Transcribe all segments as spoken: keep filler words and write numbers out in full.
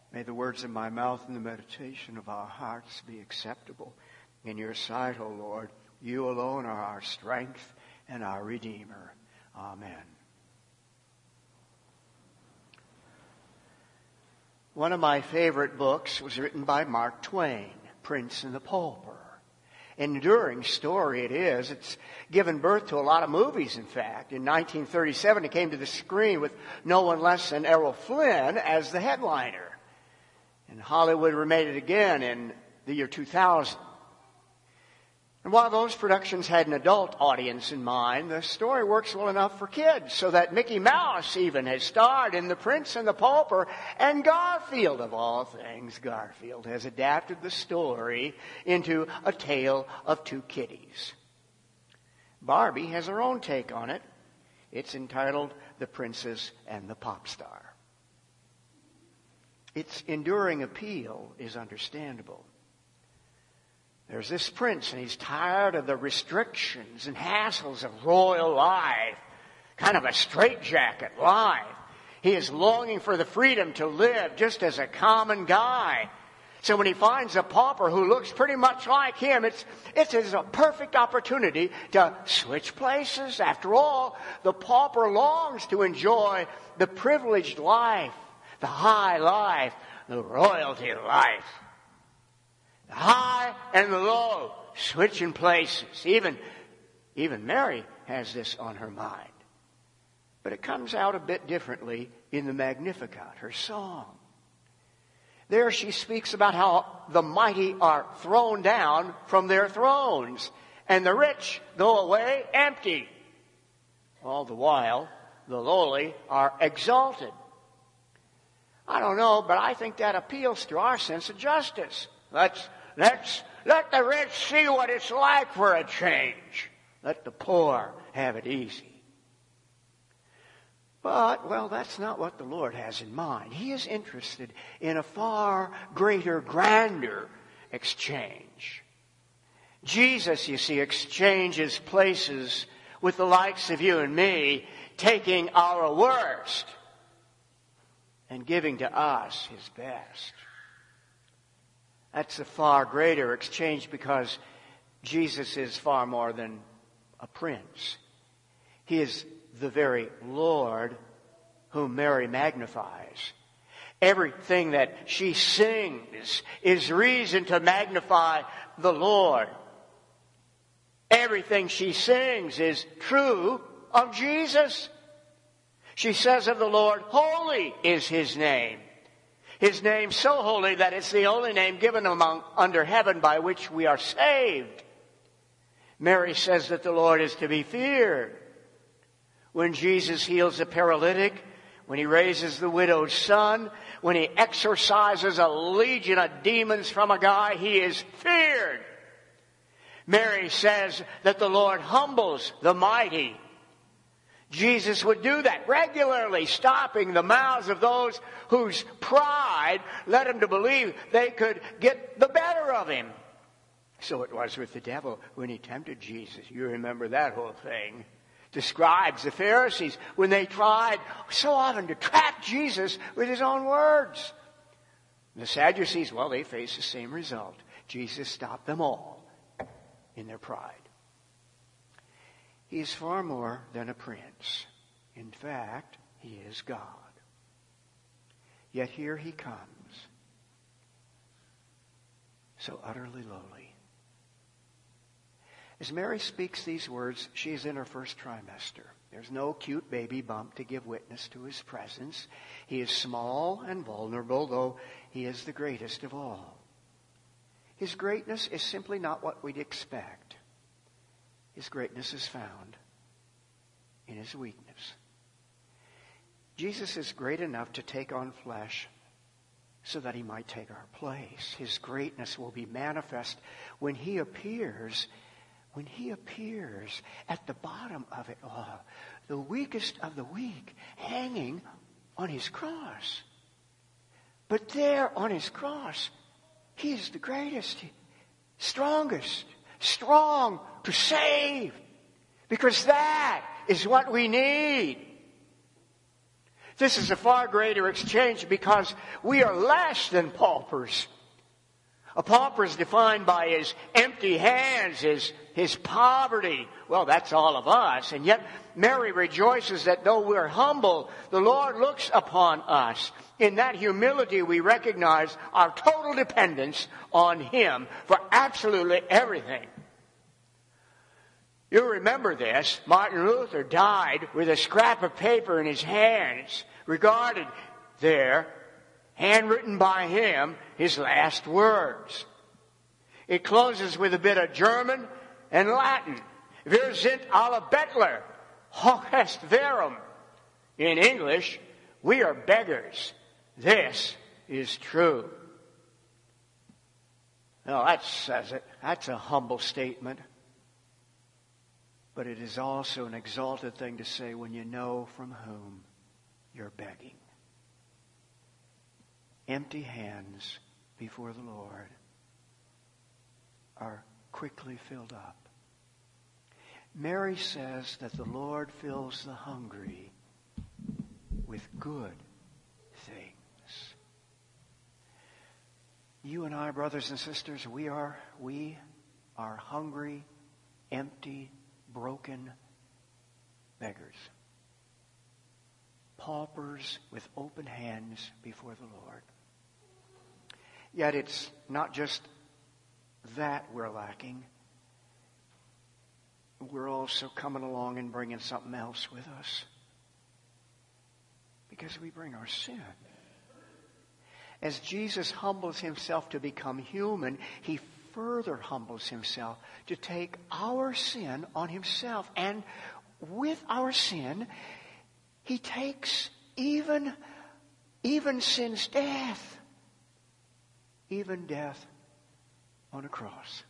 May the words of my mouth and the meditation of our hearts be acceptable in your sight, O Lord. You alone are our strength and our Redeemer. Amen. One of my favorite books was written by Mark Twain, Prince and the Pauper. Enduring story it is. It's given birth to a lot of movies, in fact. In nineteen thirty-seven, it came to the screen with no one less than Errol Flynn as the headliner. And Hollywood remade it again in the year two thousand. And while those productions had an adult audience in mind, the story works well enough for kids, so that Mickey Mouse even has starred in The Prince and the Pauper, and Garfield, of all things, Garfield has adapted the story into a tale of two kitties. Barbie has her own take on it. It's entitled The Princess and the Pop Star. Its enduring appeal is understandable. There's this prince, and he's tired of the restrictions and hassles of royal life, kind of a straitjacket life. He is longing for the freedom to live just as a common guy. So when he finds a pauper who looks pretty much like him, it's, it's, it's a perfect opportunity to switch places. After all, the pauper longs to enjoy the privileged life, the high life, the royalty life. The high and the low, switching places. Even, even Mary has this on her mind. But it comes out a bit differently in the Magnificat, her song. There she speaks about how the mighty are thrown down from their thrones, and the rich go away empty. All the while, the lowly are exalted. I don't know, but I think that appeals to our sense of justice. Let's Let's let the rich see what it's like for a change. Let the poor have it easy. But, well, that's not what the Lord has in mind. He is interested in a far greater, grander exchange. Jesus, you see, exchanges places with the likes of you and me, taking our worst and giving to us his best. That's a far greater exchange because Jesus is far more than a prince. He is the very Lord whom Mary magnifies. Everything that she sings is reason to magnify the Lord. Everything she sings is true of Jesus. She says of the Lord, holy is his name. His name so holy that it's the only name given among under heaven by which we are saved. Mary says that the Lord is to be feared. When Jesus heals a paralytic, when he raises the widow's son, when he exorcises a legion of demons from a guy, he is feared. Mary says that the Lord humbles the mighty. Jesus would do that regularly, stopping the mouths of those whose pride led them to believe they could get the better of him. So it was with the devil when he tempted Jesus. You remember that whole thing. The scribes, the Pharisees, when they tried so often to trap Jesus with his own words. The Sadducees, well, they faced the same result. Jesus stopped them all in their pride. He is far more than a prince. In fact, he is God. Yet here he comes, so utterly lowly. As Mary speaks these words, she is in her first trimester. There's no cute baby bump to give witness to his presence. He is small and vulnerable, though he is the greatest of all. His greatness is simply not what we'd expect. His greatness is found in his weakness. Jesus is great enough to take on flesh so that he might take our place. His greatness will be manifest when he appears, when he appears at the bottom of it all, the weakest of the weak, hanging on his cross. But there on his cross, he is the greatest, strongest, strong to save, because that is what we need. This is a far greater exchange because we are less than paupers. A pauper is defined by his empty hands, his, his poverty. Well, that's all of us. And yet Mary rejoices that though we're humble, the Lord looks upon us. In that humility, we recognize our total dependence on Him for absolutely everything. You remember this. Martin Luther died with a scrap of paper in his hands, regarded there, handwritten by him, his last words. It closes with a bit of German and Latin. Wir sind alle Bettler, hoc est verum. In English, we are beggars. This is true. Now that says it. That's a humble statement. But it is also an exalted thing to say when you know from whom you're begging. Empty hands before the Lord are quickly filled up. Mary says that the Lord fills the hungry with good things. You and I, brothers and sisters, we are, we are hungry, empty, broken beggars. Paupers with open hands before the Lord. Yet it's not just that we're lacking. We're also coming along and bringing something else with us. Because we bring our sin. As Jesus humbles Himself to become human, He further humbles Himself to take our sin on Himself. And with our sin, He takes even, even sin's death. Even death on a cross.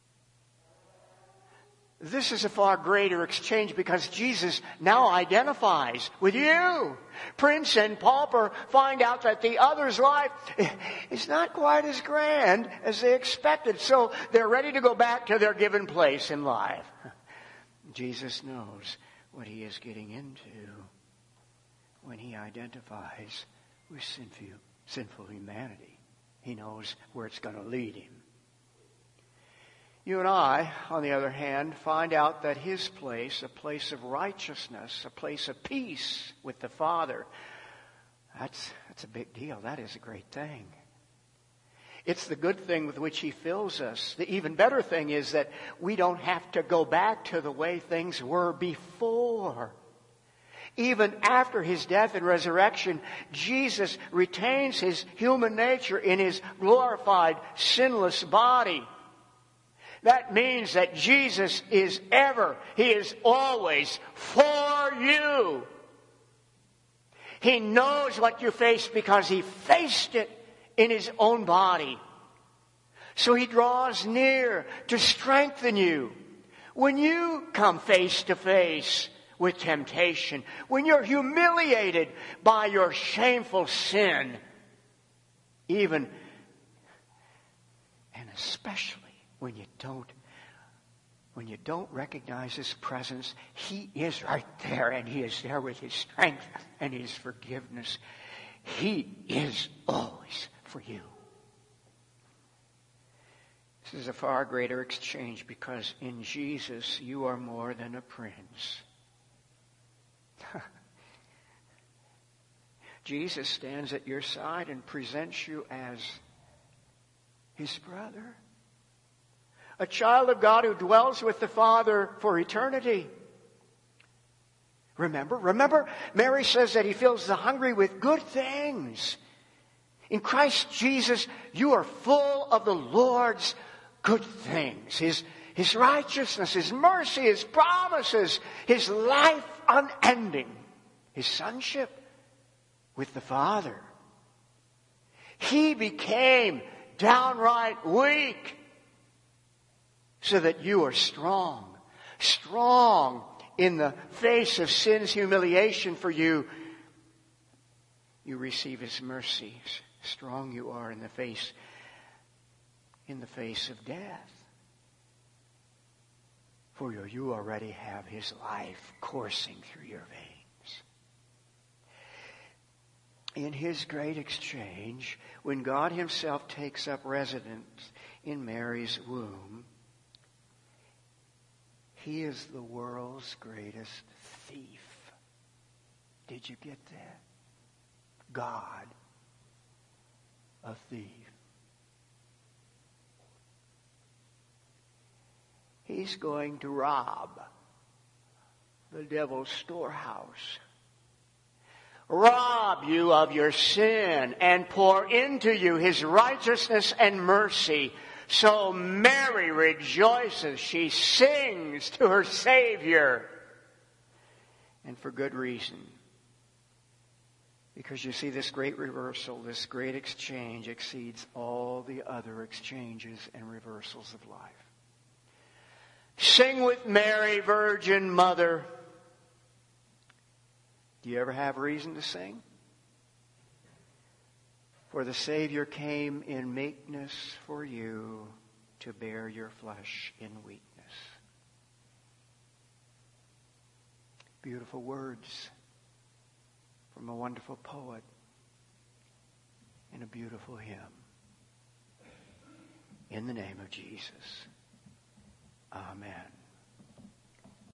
This is a far greater exchange because Jesus now identifies with you. Prince and pauper find out that the other's life is not quite as grand as they expected. So they're ready to go back to their given place in life. Jesus knows what He is getting into when He identifies with sinful, sinful humanity. He knows where it's going to lead Him. You and I, on the other hand, find out that His place, a place of righteousness, a place of peace with the Father, that's, that's a big deal. That is a great thing. It's the good thing with which He fills us. The even better thing is that we don't have to go back to the way things were before. Even after His death and resurrection, Jesus retains His human nature in His glorified, sinless body. That means that Jesus is ever, He is always for you. He knows what you face because He faced it in His own body. So He draws near to strengthen you. When you come face to face with temptation, when you're humiliated by your shameful sin, even and especially when you don't, when you don't recognize His presence, He is right there, and He is there with His strength and His forgiveness. He is always for you. This is a far greater exchange because in Jesus you are more than a prince. Jesus stands at your side and presents you as His brother. A child of God who dwells with the Father for eternity. Remember, remember, Mary says that He fills the hungry with good things. In Christ Jesus, you are full of the Lord's good things. His, His righteousness, His mercy, His promises, His life unending, His sonship with the Father. He became downright weak so that you are strong. Strong in the face of sin's humiliation for you. You receive His mercy. Strong you are in the face, in the face of death. For you, you already have His life coursing through your veins. in His great exchange, when God Himself takes up residence in Mary's womb, He is the world's greatest thief. Did you get that? God, a thief. He's going to rob the devil's storehouse. Rob you of your sin and pour into you His righteousness and mercy. So Mary rejoices. She sings to her Savior. And for good reason. Because you see, this great reversal, this great exchange exceeds all the other exchanges and reversals of life. Sing with Mary, Virgin Mother. Do you ever have reason to sing? For the Savior came in meekness for you to bear your flesh in weakness. Beautiful words from a wonderful poet in a beautiful hymn. In the name of Jesus. Amen.